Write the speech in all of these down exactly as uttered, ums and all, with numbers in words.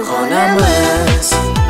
uyg'onamiz.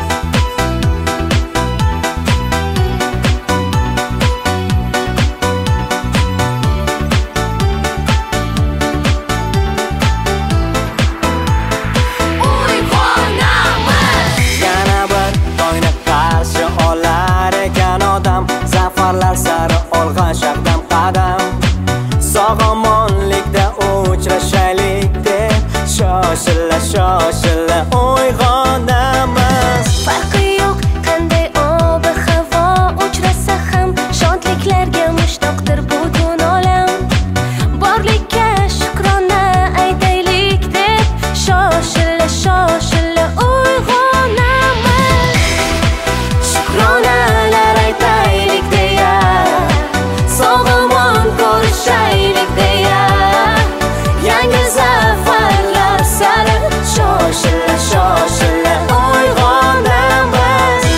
Zafarlar sari olg'a shabdam qadam, sog'omonlikda uchrashaylik deb shoshila shoshila uyg'onamiz. Farqi yo'q qanday ob havo uchrasa ham, shodliklarga mushtoqdir butun olam. Borlikka shukrona aytaylik deb shoshila shoshila uyg'onamiz. Shukronalar aytaylik deya, sog'omon ko'rishaylik deya, yangi zafarlar sari shoshila shoshila uyg'onamiz.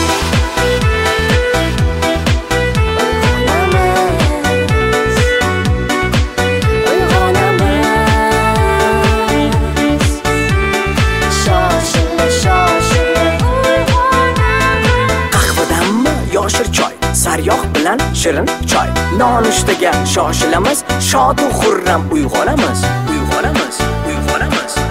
Uyg'onamiz, shoshila shoshila uyg'onamiz. Qahvadanmi yoshir choy, sariyog' bilan shirin choy, nonushtaga shoshilamiz, shod u xurram uyg'onamiz, uyg'onamiz, uyg'onamiz.